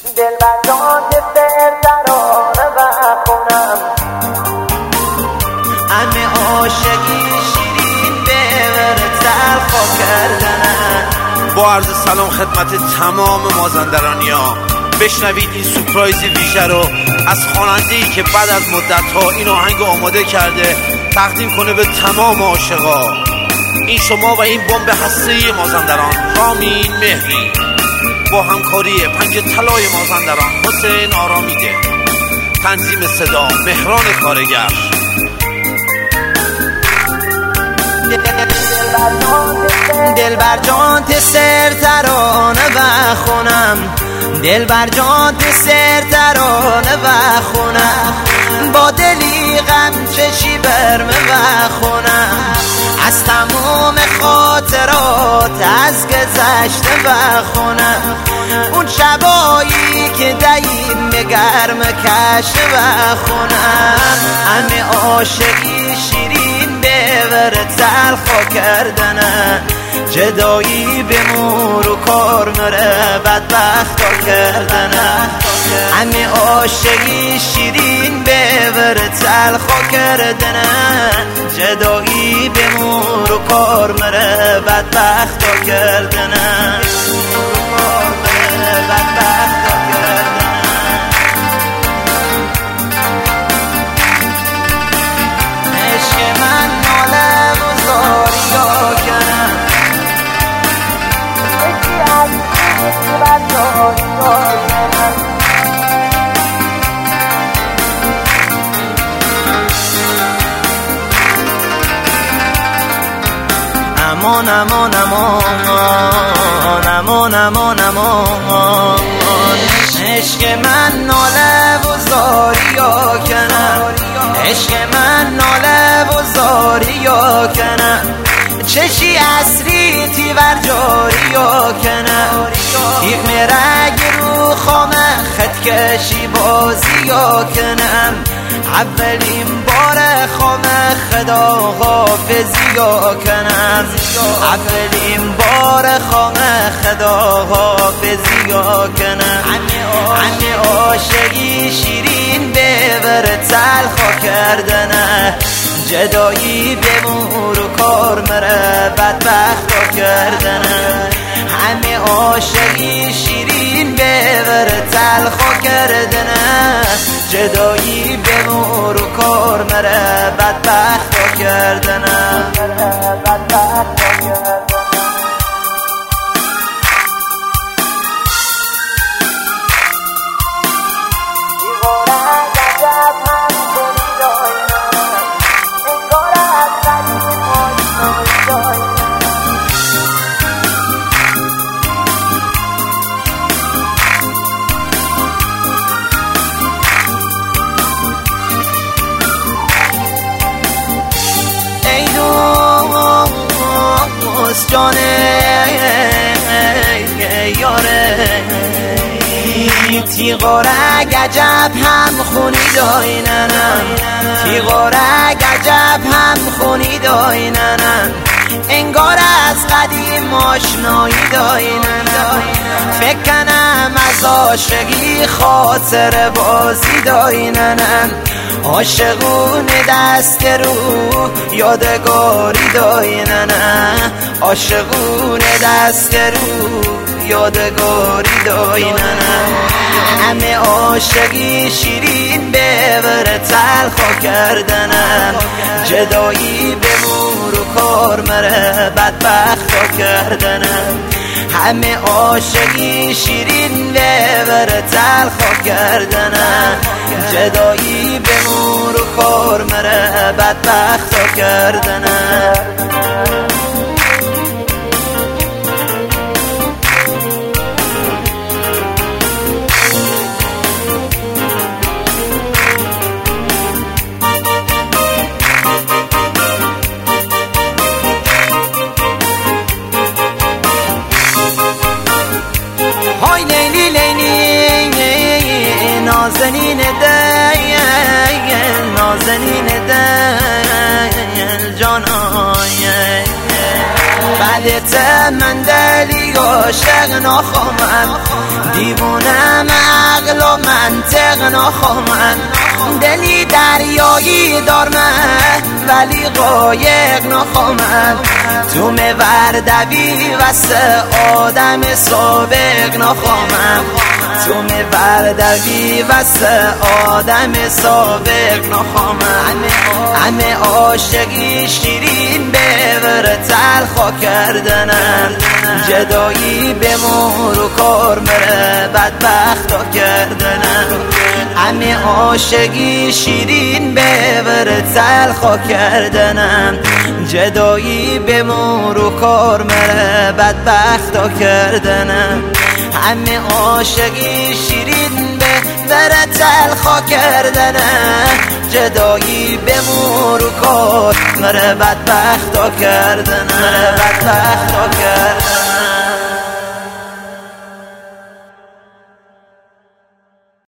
دل بر جان ترانه بخونم، همه عاشقی شیرین ببر تلخا کردنم. با عرض سلام خدمت تمام مازندرانی‌ها، بشنوید این سورپرایز ویژه رو از خواننده‌ای که بعد از مدت‌ها این آهنگ آماده کرده تقدیم کنه به تمام عاشقا. این شما و این بمب هسته‌ای مازندران، رامین مهری، با همکاری پنج طلای مازندران حسین آرامیده، تنظیم صدا مهران کارگر. دل بر جان سر ترانه بخونم، دل بر جان سر ترانه بخونم، با دلی غم چشی برمه بخونم، از تمام خاطرات از گذشته بخونم، اون شبایی که دیم گرم کشته بخونم، همه عاشقی شیرین ببر تلخا کردنه، جدایی به مور و کار مره بدبختا کردنه، همه عاشقی شیرین ببر تلخا کردنه، جدایی به مور و کار مره بدبختا کردنه، بدبختا کردنه. عشق من ناله و زاریا کنم، یکی از دل بر جان کنم، امان امان امان امان امان امان، عشق من ناله و زاریا کنم، عشق من ناله و زاریا کنم، چشی اصری تیور جاریا کنم، تیغ مرگ رو خامه خط کشی بازیا کنم، اولین بار خامه خدا حافظیا کنم، اولین بار خامه خدا حافظیا کنم، همه عاشقی شیرین ببر تلخا کردنه، جدایی به مور و کار مره بدبختا کردنه، همه عاشقی شیرین ببر تلخا کردنه، جدایی به مور و کار مره بدبختا کردنه، بدبختا کردنه. جانه یاره تیغارک عجب هم خونی دایننم، تیغارک عجب هم خونی دایننم، انگار از قدیم آشنایی دایننم، فکر کنم از عاشقی خاطر بازی دایننم، عاشقون دست رو یادگاری دایننه، عاشقون دست رو یادگاری دایننه، همه عاشقی شیرین ببر تلخا کردنه، جدایی به مور و کار مره بدبختا کردنه، همه عاشقی شیرین ببر تلخا کردنه، جدایی به مور و کار مره بدبختا کردنه. های لیلی لیلی نازنین دل، نازنین دل جانای، بعد حقیقت من دلی عاشق نخواهم، دیوونم عقل و منطق نخواهم، دلی دریایی دارم ولی قایق نخواهم، تو موردوی واسه آدم سابق نخواهم، تو موردوی واسه آدم سابق نخواهم، همه عاشقی شیرین ببر تلخا کردنم، جدایی به مهر و کار مره بدبختا کردنم، همه عاشقی شیرین ببر تلخا کردنم، جدایی به مهر و کار مره بدبختا کردنم، همه عاشقی شیرین ببر تلخا کردنم، جدایی به مهر و کار مره بدبختا کردنم، بدبختا کردنم.